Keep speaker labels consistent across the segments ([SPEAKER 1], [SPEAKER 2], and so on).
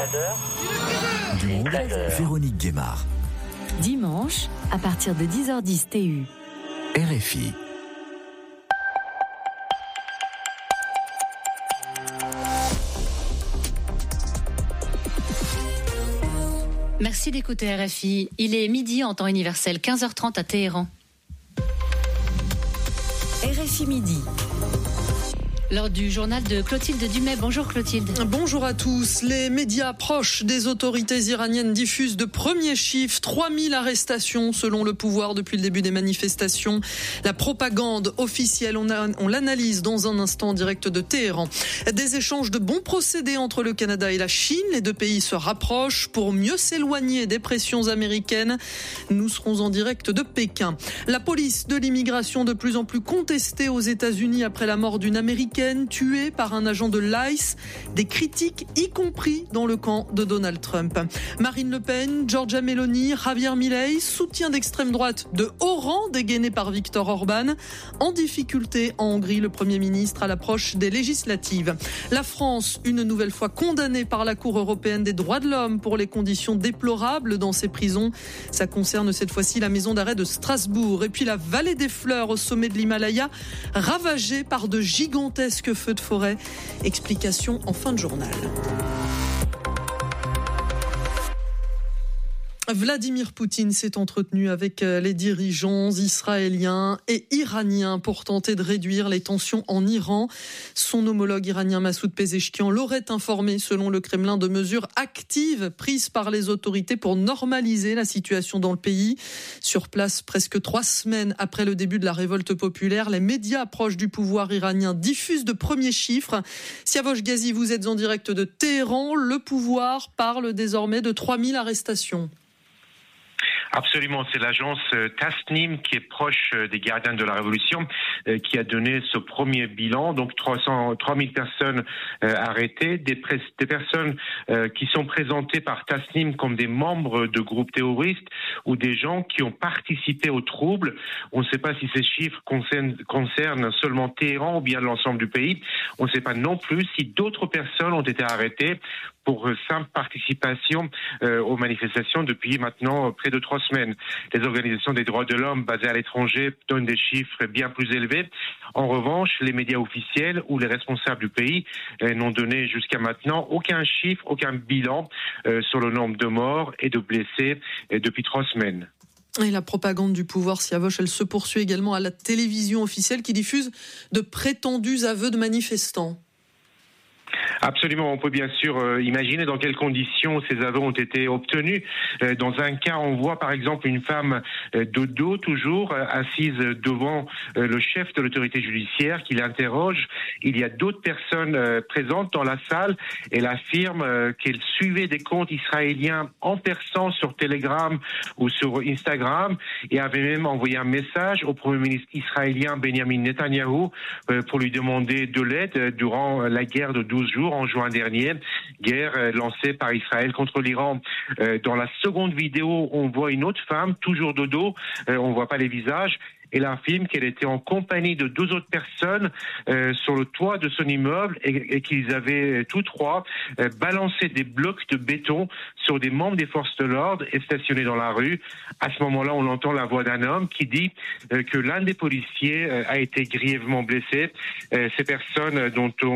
[SPEAKER 1] Du monde, Véronique Guémard.
[SPEAKER 2] Dimanche, à partir de 10h10 TU.
[SPEAKER 1] RFI.
[SPEAKER 3] Merci d'écouter RFI. Il est midi en temps universel, 15h30 à Téhéran.
[SPEAKER 2] RFI Midi.
[SPEAKER 3] Lors du journal de Clotilde Dumais. Bonjour Clotilde.
[SPEAKER 4] Bonjour à tous. Les médias proches des autorités iraniennes diffusent de premiers chiffres. 3000 arrestations selon le pouvoir depuis le début des manifestations. La propagande officielle, on l'analyse dans un instant en direct de Téhéran. Des échanges de bons procédés entre le Canada et la Chine. Les deux pays se rapprochent pour mieux s'éloigner des pressions américaines. Nous serons en direct de Pékin. La police de l'immigration de plus en plus contestée aux États-Unis après la mort d'une Américaine tuée par un agent de l'ICE. Des critiques, y compris dans le camp de Donald Trump. Marine Le Pen, Giorgia Meloni, Javier Milei, soutien d'extrême droite de haut rang dégainé par Viktor Orban. En difficulté en Hongrie, le Premier ministre à l'approche des législatives. La France, une nouvelle fois condamnée par la Cour européenne des droits de l'homme pour les conditions déplorables dans ses prisons. Ça concerne cette fois-ci la maison d'arrêt de Strasbourg. Et puis la vallée des fleurs au sommet de l'Himalaya, ravagée par de gigantesques feux de forêt. Explication en fin de journal. Vladimir Poutine s'est entretenu avec les dirigeants israéliens et iraniens pour tenter de réduire les tensions en Iran. Son homologue iranien Massoud Pezeshkian l'aurait informé, selon le Kremlin, de mesures actives prises par les autorités pour normaliser la situation dans le pays. Sur place, presque 3 semaines après le début de la révolte populaire, les médias proches du pouvoir iranien diffusent de premiers chiffres. Siavosh Ghazi, vous êtes en direct de Téhéran. Le pouvoir parle désormais de 3000 arrestations.
[SPEAKER 5] Absolument, c'est l'agence Tasnim qui est proche des gardiens de la Révolution qui a donné ce premier bilan. Donc 3000 personnes arrêtées, des personnes qui sont présentées par Tasnim comme des membres de groupes terroristes ou des gens qui ont participé aux troubles. On ne sait pas si ces chiffres concernent seulement Téhéran ou bien l'ensemble du pays. On ne sait pas non plus si d'autres personnes ont été arrêtées pour simple participation aux manifestations depuis maintenant près de 3 semaines. Les organisations des droits de l'homme basées à l'étranger donnent des chiffres bien plus élevés. En revanche, les médias officiels ou les responsables du pays n'ont donné jusqu'à maintenant aucun chiffre, aucun bilan sur le nombre de morts et de blessés depuis 3 semaines.
[SPEAKER 4] Et la propagande du pouvoir, Siavosh, elle se poursuit également à la télévision officielle qui diffuse de prétendus aveux de manifestants.
[SPEAKER 5] Absolument, on peut bien sûr imaginer dans quelles conditions ces aveux ont été obtenus. Dans un cas, on voit par exemple une femme de dos toujours assise devant le chef de l'autorité judiciaire qui l'interroge. Il y a d'autres personnes présentes dans la salle. Elle affirme qu'elle suivait des comptes israéliens en persan sur Telegram ou sur Instagram et avait même envoyé un message au Premier ministre israélien Benjamin Netanyahou pour lui demander de l'aide durant la guerre de 12 jours en juin dernier, guerre lancée par Israël contre l'Iran. Dans la seconde vidéo, on voit une autre femme, toujours de dos, on voit pas les visages. Elle affirme qu'elle était en compagnie de 2 autres personnes sur le toit de son immeuble et qu'ils avaient tous 3 balancé des blocs de béton sur des membres des forces de l'ordre et stationnés dans la rue. À ce moment-là, on entend la voix d'un homme qui dit que l'un des policiers a été grièvement blessé. Ces personnes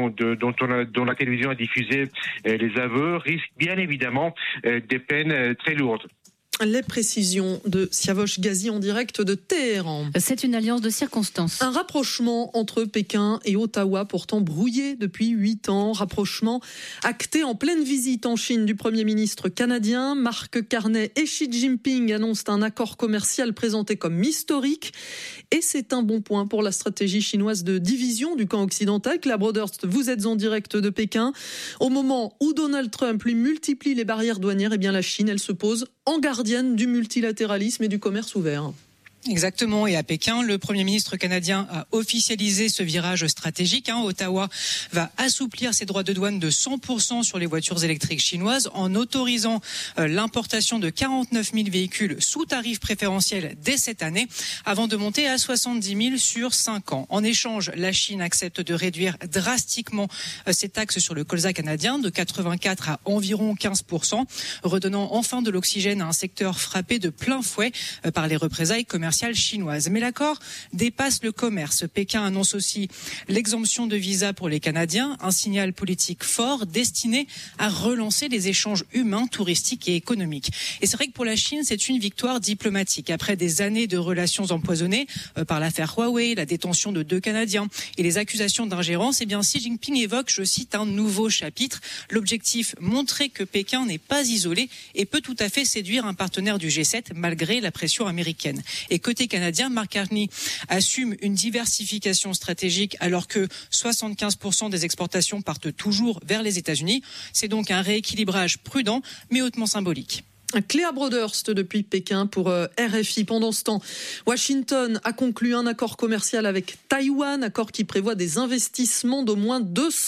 [SPEAKER 5] dont la télévision a diffusé les aveux risquent bien évidemment des peines très lourdes.
[SPEAKER 4] Les précisions de Siavosh Ghazi en direct de Téhéran.
[SPEAKER 3] C'est une alliance de circonstances.
[SPEAKER 4] Un rapprochement entre Pékin et Ottawa, pourtant brouillé depuis 8 ans. Rapprochement acté en pleine visite en Chine du Premier ministre canadien. Mark Carney et Xi Jinping annoncent un accord commercial présenté comme historique. Et c'est un bon point pour la stratégie chinoise de division du camp occidental. Claire Broderst, vous êtes en direct de Pékin. Au moment où Donald Trump lui multiplie les barrières douanières, eh bien la Chine, elle se pose en gardienne du multilatéralisme et du commerce ouvert.
[SPEAKER 6] Exactement, et à Pékin, le Premier ministre canadien a officialisé ce virage stratégique. Ottawa va assouplir ses droits de douane de 100% sur les voitures électriques chinoises en autorisant l'importation de 49 000 véhicules sous tarif préférentiel dès cette année, avant de monter à 70 000 sur 5 ans. En échange, la Chine accepte de réduire drastiquement ses taxes sur le colza canadien de 84 à environ 15%, redonnant enfin de l'oxygène à un secteur frappé de plein fouet par les représailles commerciales chinoise. Mais l'accord dépasse le commerce. Pékin annonce aussi l'exemption de visa pour les Canadiens, un signal politique fort destiné à relancer les échanges humains, touristiques et économiques. Et c'est vrai que pour la Chine, c'est une victoire diplomatique. Après des années de relations empoisonnées par l'affaire Huawei, la détention de 2 Canadiens et les accusations d'ingérence, Xi Jinping évoque, je cite, un nouveau chapitre. L'objectif, montrer que Pékin n'est pas isolé et peut tout à fait séduire un partenaire du G7 malgré la pression américaine. Et côté canadien, Mark Carney assume une diversification stratégique alors que 75% des exportations partent toujours vers les États-Unis. C'est donc un rééquilibrage prudent mais hautement symbolique.
[SPEAKER 4] Cléa Broderst depuis Pékin pour RFI. Pendant ce temps, Washington a conclu un accord commercial avec Taïwan, accord qui prévoit des investissements d'au moins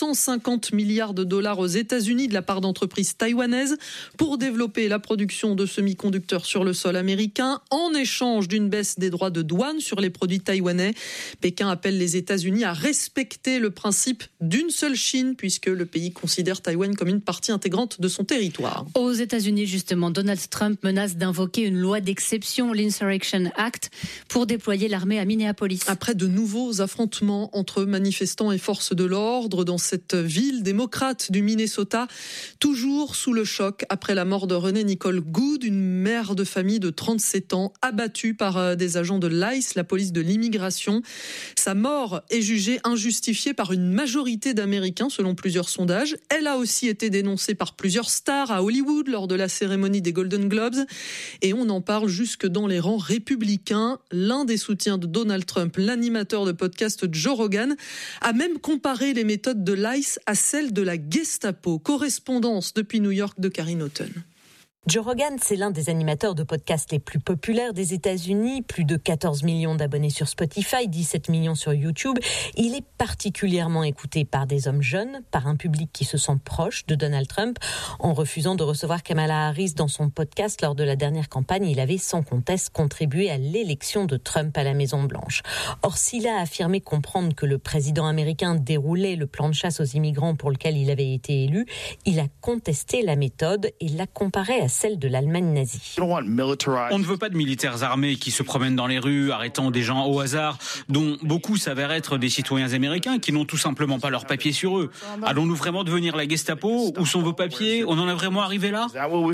[SPEAKER 4] 250 milliards de dollars aux États-Unis de la part d'entreprises taïwanaises pour développer la production de semi-conducteurs sur le sol américain en échange d'une baisse des droits de douane sur les produits taïwanais. Pékin appelle les États-Unis à respecter le principe d'une seule Chine puisque le pays considère Taïwan comme une partie intégrante de son territoire.
[SPEAKER 3] Aux États-Unis, justement, Donald Trump menace d'invoquer une loi d'exception, l'Insurrection Act, pour déployer l'armée à Minneapolis.
[SPEAKER 4] Après de nouveaux affrontements entre manifestants et forces de l'ordre dans cette ville démocrate du Minnesota, toujours sous le choc après la mort de Renée Nicole Goode, une mère de famille de 37 ans, abattue par des agents de l'ICE, la police de l'immigration. Sa mort est jugée injustifiée par une majorité d'Américains, selon plusieurs sondages. Elle a aussi été dénoncée par plusieurs stars à Hollywood lors de la cérémonie des Golden Globes, et on en parle jusque dans les rangs républicains. L'un des soutiens de Donald Trump, l'animateur de podcast Joe Rogan, a même comparé les méthodes de l'ICE à celles de la Gestapo. Correspondance depuis New York de Karine Houghton.
[SPEAKER 7] Joe Rogan, c'est l'un des animateurs de podcasts les plus populaires des États-Unis. Plus de 14 millions d'abonnés sur Spotify, 17 millions sur YouTube. Il est particulièrement écouté par des hommes jeunes, par un public qui se sent proche de Donald Trump. En refusant de recevoir Kamala Harris dans son podcast lors de la dernière campagne, il avait sans conteste contribué à l'élection de Trump à la Maison-Blanche. Or, s'il a affirmé comprendre que le président américain déroulait le plan de chasse aux immigrants pour lequel il avait été élu, il a contesté la méthode et l'a comparée à celle de l'Allemagne nazie.
[SPEAKER 8] On ne veut pas de militaires armés qui se promènent dans les rues, arrêtant des gens au hasard, dont beaucoup s'avèrent être des citoyens américains qui n'ont tout simplement pas leurs papiers sur eux. Allons-nous vraiment devenir la Gestapo? Où sont vos papiers? On en est vraiment arrivé là?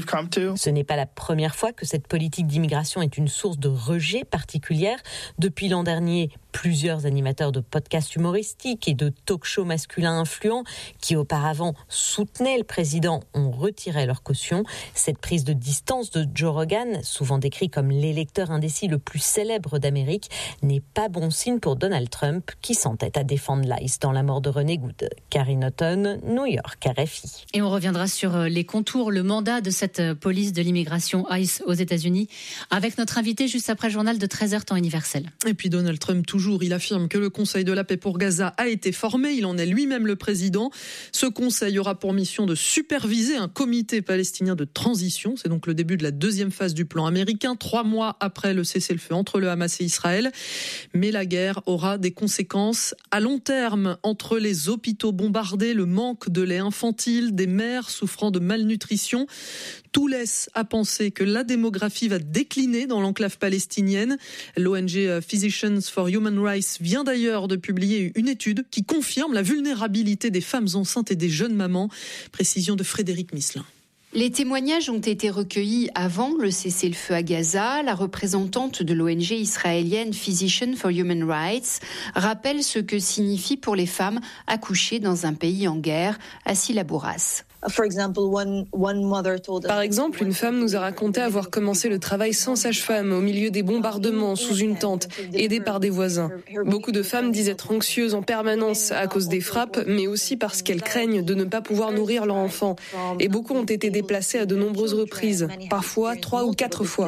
[SPEAKER 7] Ce n'est pas la première fois que cette politique d'immigration est une source de rejet particulière. Depuis l'an dernier, plusieurs animateurs de podcasts humoristiques et de talk-shows masculins influents qui auparavant soutenaient le président ont retiré leur caution. Cette prise de distance de Joe Rogan, souvent décrit comme l'électeur indécis le plus célèbre d'Amérique, n'est pas bon signe pour Donald Trump qui s'entête à défendre l'ICE dans la mort de Renée Goode. Karine Houghton, New York, RFI.
[SPEAKER 3] Et on reviendra sur les contours, le mandat de cette police de l'immigration ICE aux États-Unis avec notre invité juste après le journal de 13h temps universel.
[SPEAKER 4] Et puis Donald Trump toujours, il affirme que le Conseil de la paix pour Gaza a été formé, il en est lui-même le président. Ce conseil aura pour mission de superviser un comité palestinien de transition. C'est donc le début de la deuxième phase du plan américain, 3 mois après le cessez-le-feu entre le Hamas et Israël. Mais la guerre aura des conséquences à long terme entre les hôpitaux bombardés, le manque de lait infantile, des mères souffrant de malnutrition. Tout laisse à penser que la démographie va décliner dans l'enclave palestinienne. L'ONG Physicians for Human Rights vient d'ailleurs de publier une étude qui confirme la vulnérabilité des femmes enceintes et des jeunes mamans. Précision de Frédéric Misselin.
[SPEAKER 9] Les témoignages ont été recueillis avant le cessez-le-feu à Gaza. La représentante de l'ONG israélienne Physicians for Human Rights rappelle ce que signifie pour les femmes accoucher dans un pays en guerre. Asila Bourras.
[SPEAKER 10] Par exemple, une femme nous a raconté avoir commencé le travail sans sage-femme au milieu des bombardements sous une tente, aidée par des voisins. Beaucoup de femmes disent être anxieuses en permanence à cause des frappes, mais aussi parce qu'elles craignent de ne pas pouvoir nourrir leur enfant. Et beaucoup ont été déplacées à de nombreuses reprises, parfois 3 ou 4 fois.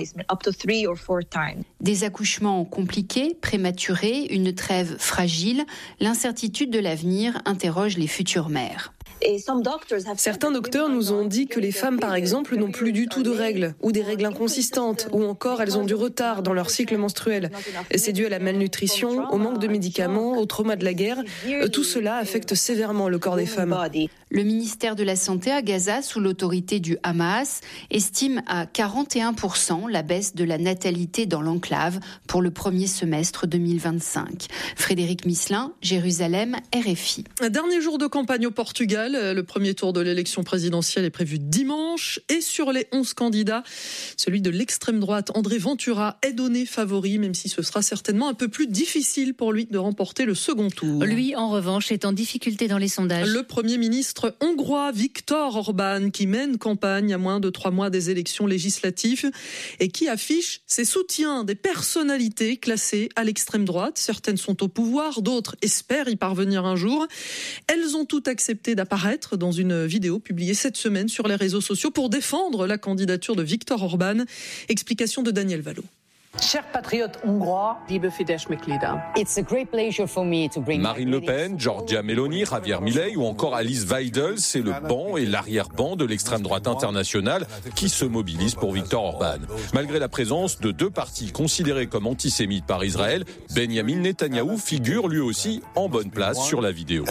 [SPEAKER 9] Des accouchements compliqués, prématurés, une trêve fragile, l'incertitude de l'avenir interroge les futures mères.
[SPEAKER 10] Certains docteurs nous ont dit que les femmes, par exemple, n'ont plus du tout de règles, ou des règles inconsistantes, ou encore elles ont du retard dans leur cycle menstruel. C'est dû à la malnutrition, au manque de médicaments, au trauma de la guerre. Tout cela affecte sévèrement le corps des femmes.
[SPEAKER 9] Le ministère de la Santé à Gaza, sous l'autorité du Hamas, estime à 41% la baisse de la natalité dans l'enclave pour le premier semestre 2025. Frédéric Misselin, Jérusalem, RFI.
[SPEAKER 4] Un dernier jour de campagne au Portugal. Le premier tour de l'élection présidentielle est prévu dimanche. Et sur les 11 candidats, celui de l'extrême droite, André Ventura, est donné favori, même si ce sera certainement un peu plus difficile pour lui de remporter le second tour.
[SPEAKER 3] Lui, en revanche, est en difficulté dans les sondages.
[SPEAKER 4] Le Premier ministre hongrois Viktor Orban, qui mène campagne à moins de 3 mois des élections législatives et qui affiche ses soutiens des personnalités classées à l'extrême droite. Certaines sont au pouvoir, d'autres espèrent y parvenir un jour. Elles ont toutes accepté d'apparaître dans une vidéo publiée cette semaine sur les réseaux sociaux pour défendre la candidature de Viktor Orban. Explication de Daniel Valo.
[SPEAKER 11] Chers patriotes hongrois, liebe Fidesz-Mitglieder. It's a great pleasure for me to bring
[SPEAKER 12] Marine Le Pen, Giorgia Meloni, Javier Milei ou encore Alice Weidel, c'est le banc et l'arrière-ban de l'extrême droite internationale qui se mobilisent pour Viktor Orban. Malgré la présence de 2 partis considérés comme antisémites par Israël, Benjamin Netanyahou figure lui aussi en bonne place sur la vidéo.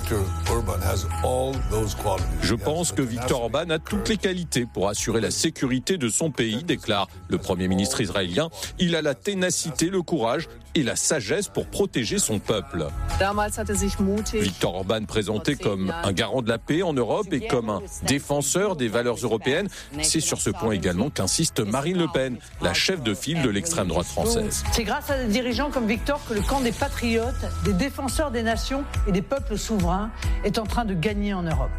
[SPEAKER 12] Je pense que Viktor Orban a toutes les qualités pour assurer la sécurité de son pays, déclare le Premier ministre israélien. Il a la ténacité, le courage et la sagesse pour protéger son peuple. Viktor Orban présenté comme un garant de la paix en Europe et comme un défenseur des valeurs européennes, c'est sur ce point également qu'insiste Marine Le Pen, la chef de file de l'extrême droite française.
[SPEAKER 11] C'est grâce à des dirigeants comme Viktor que le camp des patriotes, des défenseurs des nations et des peuples souverains est en train de gagner en Europe.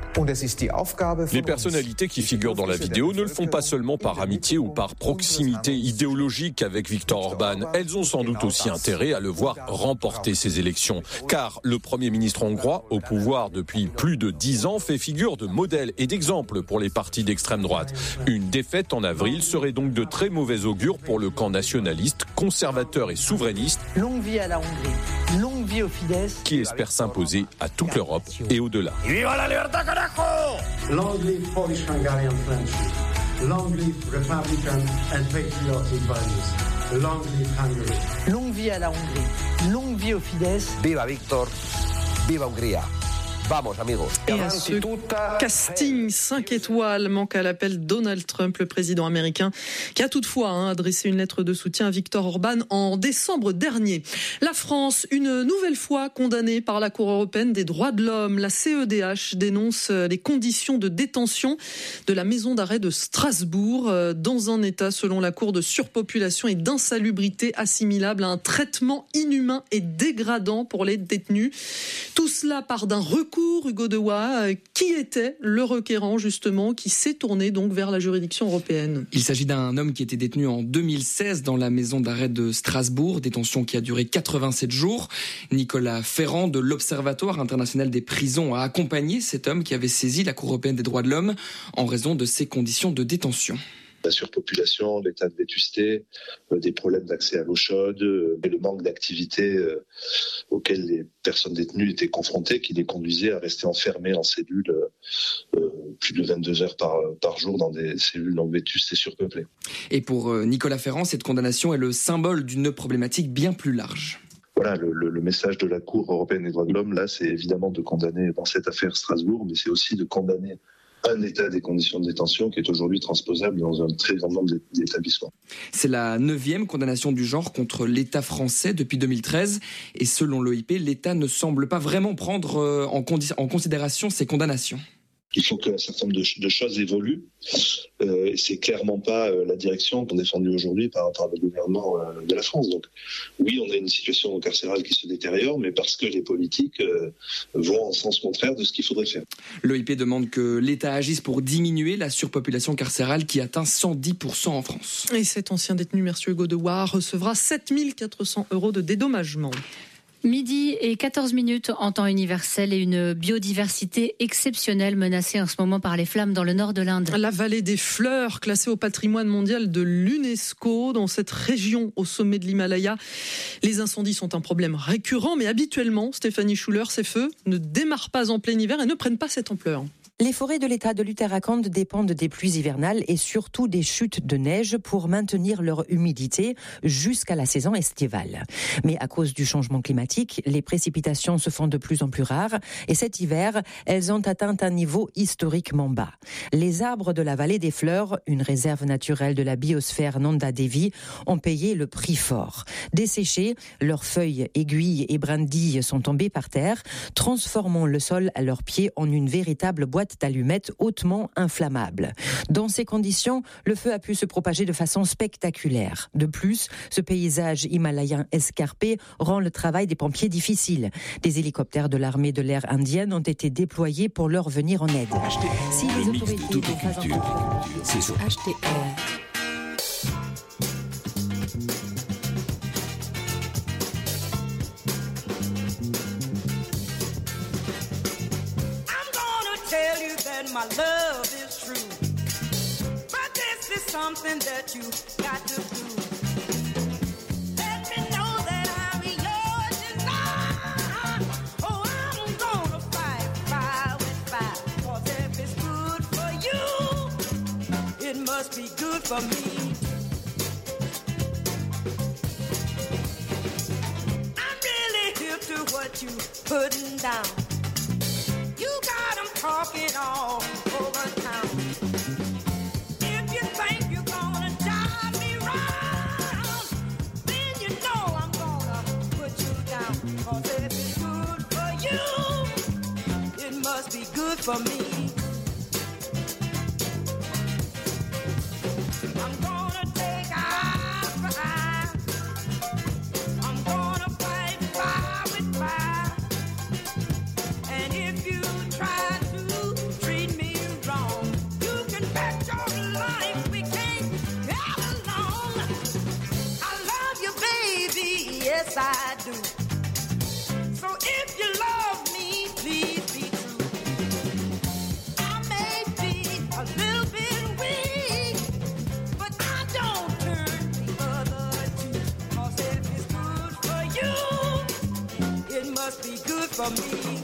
[SPEAKER 12] Les personnalités qui figurent dans la vidéo ne le font pas seulement par amitié ou par proximité idéologique avec Viktor Orban. Elles ont sans doute aussi intérêt à le voir remporter ces élections. Car le Premier ministre hongrois, au pouvoir depuis plus de 10 ans, fait figure de modèle et d'exemple pour les partis d'extrême droite. Une défaite en avril serait donc de très mauvais augure pour le camp nationaliste, conservateur et souverainiste.
[SPEAKER 11] Longue vie à la Hongrie, longue vie au Fidesz,
[SPEAKER 12] qui espère s'imposer à toute l'Europe et au-delà.
[SPEAKER 13] Viva la libertad, carajo! Long live Polish-Hungarian friendship. Long live Republican and patriotic values. Long live Hungary.
[SPEAKER 11] Longue vie à la Hongrie, longue vie au Fidesz.
[SPEAKER 14] Viva Victor, viva Hongria. Vamos, amigos.
[SPEAKER 4] Et à ce casting 5 étoiles manque à l'appel Donald Trump, le président américain, qui a toutefois adressé une lettre de soutien à Viktor Orban en décembre dernier. La France, une nouvelle fois condamnée par la Cour européenne des droits de l'homme. La CEDH dénonce les conditions de détention de la maison d'arrêt de Strasbourg dans un état, selon la Cour, de surpopulation et d'insalubrité assimilable à un traitement inhumain et dégradant pour les détenus. Tout cela part d'un recours, Hugo Dewa, qui était le requérant justement, qui s'est tourné donc vers la juridiction européenne.
[SPEAKER 15] Il s'agit d'un homme qui était détenu en 2016 dans la maison d'arrêt de Strasbourg, détention qui a duré 87 jours. Nicolas Ferrand de l'Observatoire international des prisons a accompagné cet homme qui avait saisi la Cour européenne des droits de l'homme en raison de ses conditions de détention.
[SPEAKER 16] La surpopulation, l'état de vétusté, des problèmes d'accès à l'eau chaude, et le manque d'activité auquel les personnes détenues étaient confrontées, qui les conduisait à rester enfermées en cellules plus de 22 heures par jour dans des cellules longues vétustes et surpeuplées.
[SPEAKER 15] Et pour Nicolas Ferrand, cette condamnation est le symbole d'une problématique bien plus large.
[SPEAKER 16] Voilà, le message de la Cour européenne des droits de l'homme, là, c'est évidemment de condamner dans cette affaire Strasbourg, mais c'est aussi de condamner un état des conditions de détention qui est aujourd'hui transposable dans un très grand nombre d'établissements.
[SPEAKER 15] C'est la 9e condamnation du genre contre l'État français depuis 2013. Et selon l'OIP, l'État ne semble pas vraiment prendre en considération ces condamnations.
[SPEAKER 16] Il faut qu'un certain nombre de choses évoluent. Et c'est clairement pas la direction qu'on défendue aujourd'hui par le gouvernement de la France. Donc oui, on a une situation carcérale qui se détériore, mais parce que les politiques vont en sens contraire de ce qu'il faudrait faire.
[SPEAKER 15] L'OIP demande que l'État agisse pour diminuer la surpopulation carcérale qui atteint 110% en France.
[SPEAKER 4] Et cet ancien détenu, merci Hugo Dewa, recevra 7 400 € de dédommagement.
[SPEAKER 3] Midi et 14 minutes en temps universel et une biodiversité exceptionnelle menacée en ce moment par les flammes dans le nord de l'Inde.
[SPEAKER 4] La vallée des fleurs, classée au patrimoine mondial de l'UNESCO, dans cette région au sommet de l'Himalaya. Les incendies sont un problème récurrent, mais habituellement, Stéphanie Schuller, ces feux ne démarrent pas en plein hiver et ne prennent pas cette ampleur.
[SPEAKER 17] Les forêts de l'État de l'Uttarakhand dépendent des pluies hivernales et surtout des chutes de neige pour maintenir leur humidité jusqu'à la saison estivale. Mais à cause du changement climatique, les précipitations se font de plus en plus rares et cet hiver, elles ont atteint un niveau historiquement bas. Les arbres de la vallée des fleurs, une réserve naturelle de la biosphère Nanda Devi, ont payé le prix fort. Desséchées, leurs feuilles, aiguilles et brindilles sont tombées par terre, transformant le sol à leurs pieds en une véritable boîte d'allumettes hautement inflammable. Dans ces conditions, le feu a pu se propager de façon spectaculaire. De plus, ce paysage himalayen escarpé rend le travail des pompiers difficile. Des hélicoptères de l'armée de l'air indienne ont été déployés pour leur venir en aide. Si les autorités n'ont pas encore...
[SPEAKER 1] C'est sur HTR.
[SPEAKER 18] Tell you that my love is true, but this is something that you got to do. Let me know that I'm yours tonight. Oh, I'm gonna fight fire with fire, 'cause if it's good for you, it must be good for me. I'm really hip to what you putting down. You got them talking all over town. If you think you're gonna drive me round, then you know I'm gonna put you down. 'Cause if it's good for you, it must be good for me. I'm gonna take eye for eye. I'm gonna fight fire with fire. And if you try to treat me wrong, you can bet your life we can't get along. I love you, baby, yes I do. So if you love me, please be true. I may be a little bit weak, but I don't turn the other cheek. 'Cause if it's good for you, it must be good for me.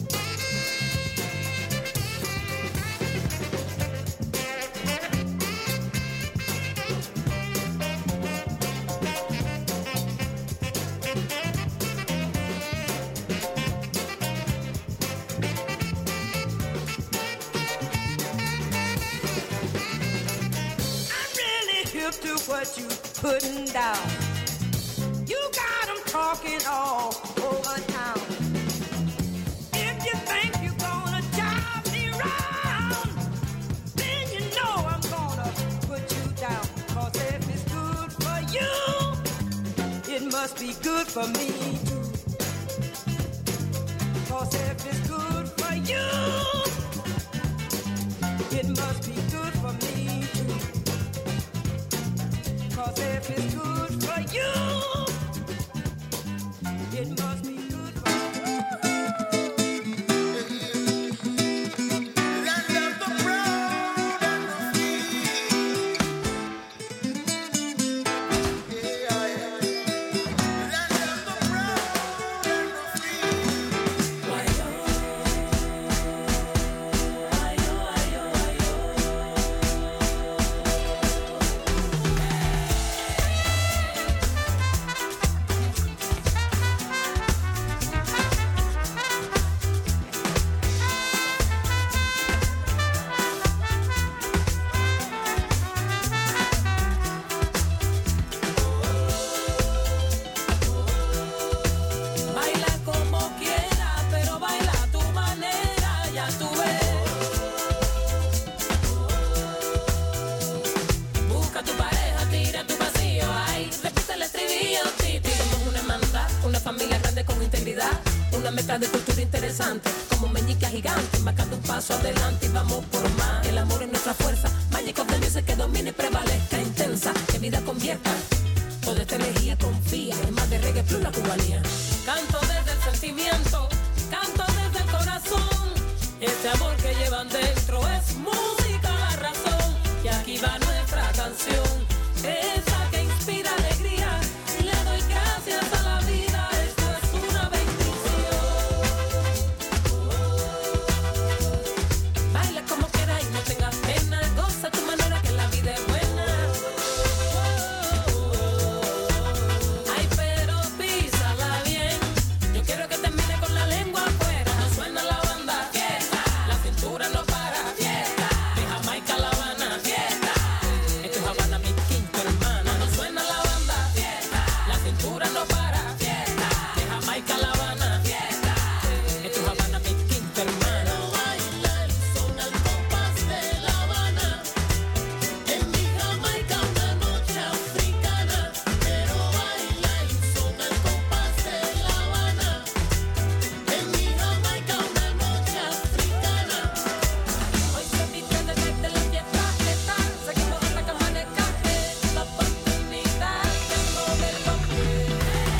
[SPEAKER 18] To what you putting down. You got them talking all over town. If you think you're gonna drive me round, then you know I'm gonna put you down. 'Cause if it's good for you, it must be good for me too. 'Cause if it's good for you, it must be good for me too. 'Cause if it's good for you, it must be good for mezcla de cultura interesante, como meñica gigante, marcando un paso adelante y vamos por más. El amor es nuestra fuerza, Magic of the Music que domine y prevalezca, intensa, que vida convierta. Toda esta energía confía, es más de reggae plus la cubanía. Canto desde el sentimiento, canto desde el corazón. Este amor que llevan dentro es música, la razón. Y aquí va nuestra canción, esa que inspira alegría. Le doy gracias a la vida, esto es una bendición. Baila como quieras y no tengas pena, goza tu manera que la vida es buena. Ay, pero písala bien, yo quiero que termine con la lengua afuera. No suena la banda, fiesta, la cintura no para, fiesta, de Jamaica a La Habana, fiesta, esto es Habana mi quinta hermana. No suena la banda, fiesta, la cintura no para, fiesta, de Jamaica a La Habana, fiesta, esto es Habana mi quinta hermana. Baila el son al compás de La Habana, en mi Jamaica una noche africana. Pero baila el son al compás de La Habana, en mi Jamaica una noche africana. Hoy se viste de la fiesta, seguimos en la cama de café, la oportunidad de mover el papel.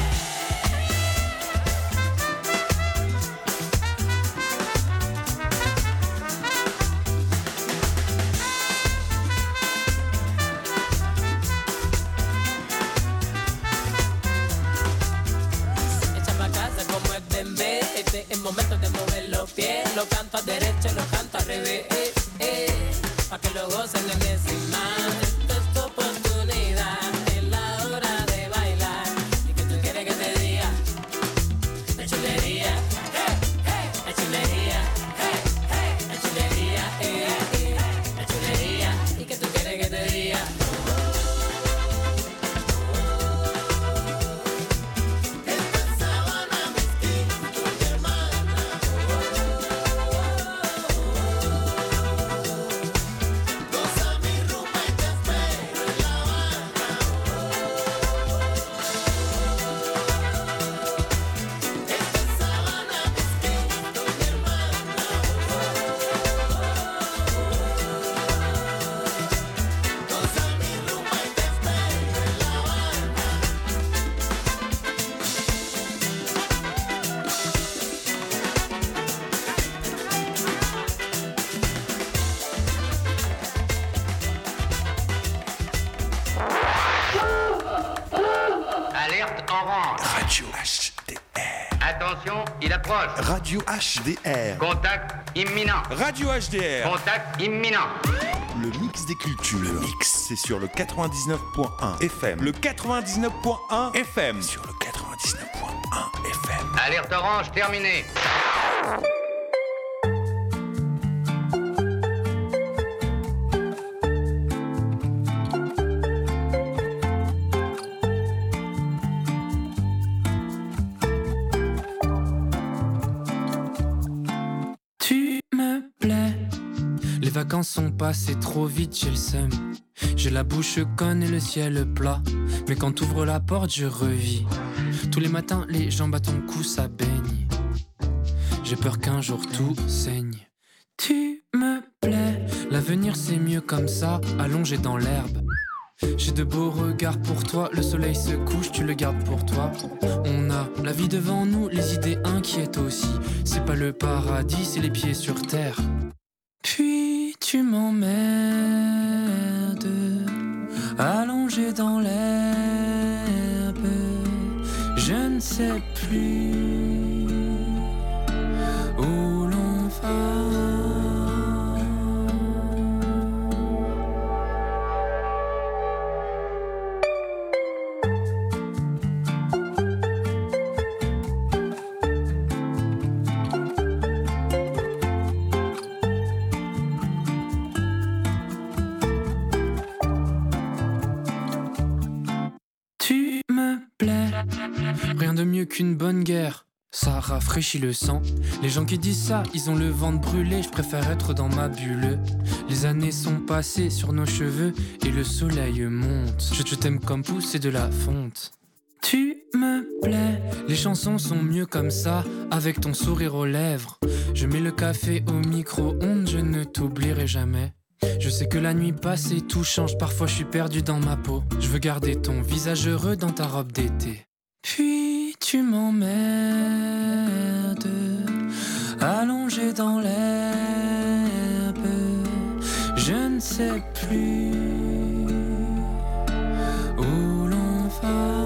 [SPEAKER 18] Echa pa' casa como es bembé, este es momento de mover los pies. Lo canto a derecha, lo canto al revés, pa' que lo gocen en ese man. Esto es tu oportunidad, es la hora de bailar. ¿Y qué tú quieres que te diga? La chulería, la chulería, la chulería, la chulería. ¿Y qué tú quieres que te diga?
[SPEAKER 19] Alerte orange.
[SPEAKER 1] Radio HDR.
[SPEAKER 19] Attention, il approche.
[SPEAKER 1] Radio HDR.
[SPEAKER 19] Contact imminent.
[SPEAKER 1] Radio HDR.
[SPEAKER 19] Contact imminent.
[SPEAKER 1] Le mix des cultures. Le mix, c'est sur le 99.1 FM. Le 99.1 FM. Sur le 99.1 FM.
[SPEAKER 19] Alerte orange terminée.
[SPEAKER 20] Tu me plais. Les vacances sont passées trop vite, j'ai le seum. J'ai la bouche conne et le ciel plat. Mais quand t'ouvres la porte, je revis. Tous les matins, les jambes à ton cou, ça baigne. J'ai peur qu'un jour tout saigne. Tu me plais. L'avenir c'est mieux comme ça, allongé dans l'herbe. J'ai de beaux regards pour toi, le soleil se couche, tu le gardes pour toi. On a la vie devant nous, les idées inquiètes aussi. C'est pas le paradis, c'est les pieds sur terre. Puis tu m'emmerdes, allongé dans l'herbe. Je ne sais plus où l'on va. Rien de mieux qu'une bonne guerre, ça rafraîchit le sang. Les gens qui disent ça, ils ont le ventre brûlé. Je préfère être dans ma bulle. Les années sont passées sur nos cheveux et le soleil monte. Je t'aime comme pousser de la fonte. Tu me plais, les chansons sont mieux comme ça, avec ton sourire aux lèvres. Je mets le café au micro-ondes, je ne t'oublierai jamais. Je sais que la nuit passe et tout change, parfois je suis perdu dans ma peau. Je veux garder ton visage heureux dans ta robe d'été. Puis tu m'emmerdes, allongé dans l'herbe. Je ne sais plus où l'on va.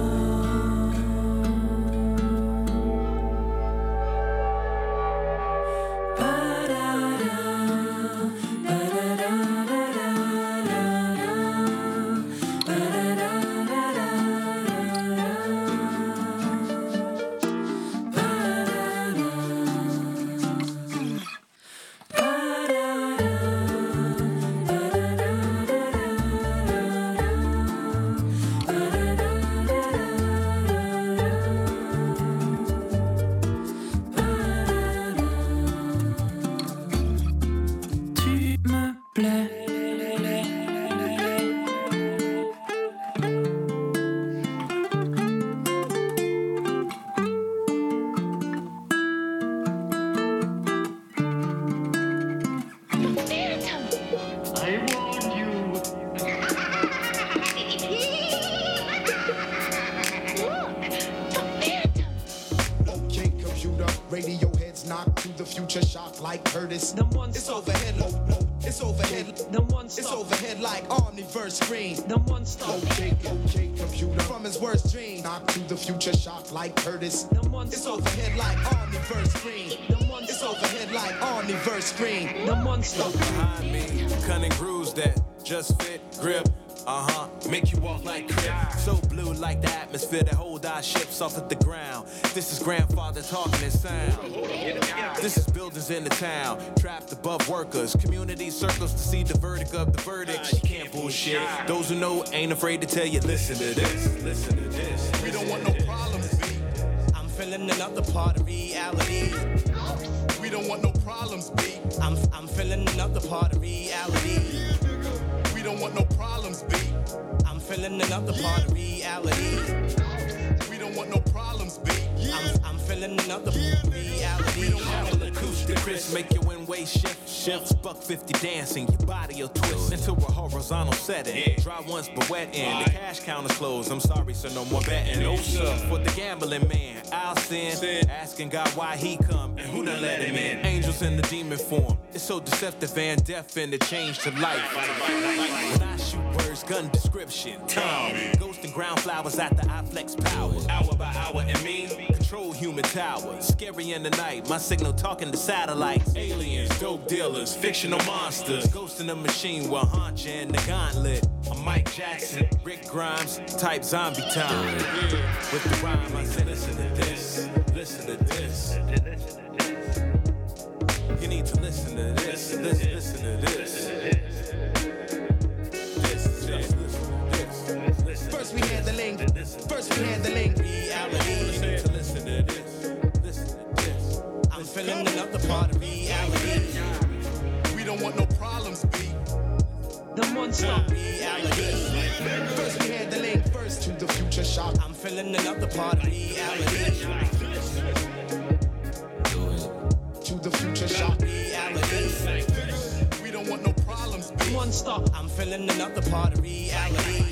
[SPEAKER 21] It's overhead, it's overhead, it's overhead like Omniverse screen. Okay, computer from his worst dream. Knock to the future, shock like Curtis. It's overhead like Omniverse screen. It's overhead like Omniverse screen.
[SPEAKER 22] Behind me, cunning grooves that just fit, grip. Make you walk like Crip. So blue like the atmosphere that hold our ships off of the ground. This is grandfather talking in sound. This is buildings in the town, trapped above workers. Community circles to see the verdict of the verdict. You can't bullshit. Those who know ain't afraid to tell you, listen to this, listen to this.
[SPEAKER 21] We don't want no problems, B. I'm feeling another part of reality. We don't want no problems, B. I'm feeling another part of reality. We don't want no problems, B. I'm feeling another part of reality. We don't want no problems, B. I'm feeling another part of reality. We don't want no
[SPEAKER 22] acoustic Chris, make your in-way shift. Buck 50 dancing, your body will twist into a horizontal setting. Dry once but wet in. The cash counter's closed. I'm sorry, so no more betting. No sir, for the gambling man, I'll sin. Asking God why he come and who done let him in. Angels in the demon form. It's so deceptive and deaf in the change to life. When I shoot words, gun description. Ghost and ground flowers after I flex powers. Hour by hour and me. Control human tower. Scary in the night. My signal talking to satellites. Aliens, dope dealers, fictional monsters. Ghost in the machine with Haunch and the gauntlet. I'm Mike Jackson, Rick Grimes, type zombie time. With the rhyme, I say, listen to this, listen to this. You need to listen to this, listen to this.
[SPEAKER 21] First we had the link, reality.
[SPEAKER 22] You need to listen to this, listen to this.
[SPEAKER 21] I'm feeling another part of reality. We don't want no problems, B. The monster reality. First we had the link, first to the future shock. I'm feeling another part of reality. To the future shock reality. We don't want no problems, B. Monster. I'm feeling another part of reality.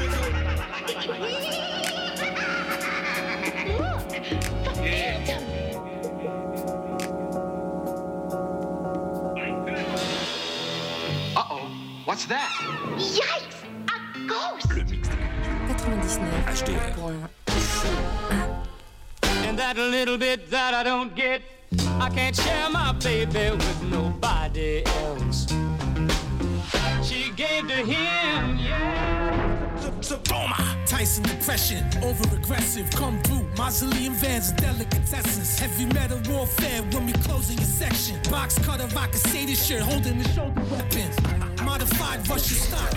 [SPEAKER 19] What's that?
[SPEAKER 18] Yikes! A ghost!
[SPEAKER 22] Le mix
[SPEAKER 17] 99
[SPEAKER 22] HDR.
[SPEAKER 23] And that little bit that I don't get, I can't share my baby with nobody else. She gave to him, yeah.
[SPEAKER 24] Tyson depression, over-aggressive, come through. Mausoleum vans and delicatessens. Heavy metal warfare when we closing your section. Box cutter, I can say this shit, holding the shoulder weapons. Modified Russian stock.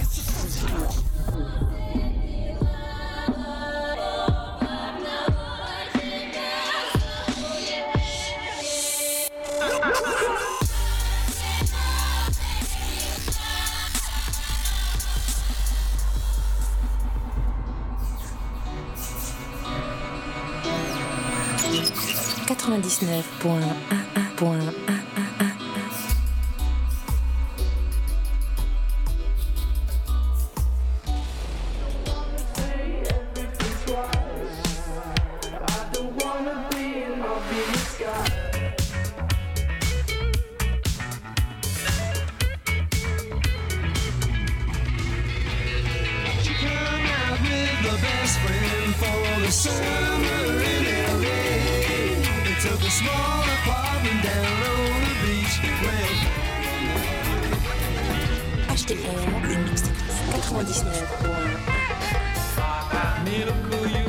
[SPEAKER 17] 99.1.
[SPEAKER 18] HTR, le mix 99.1.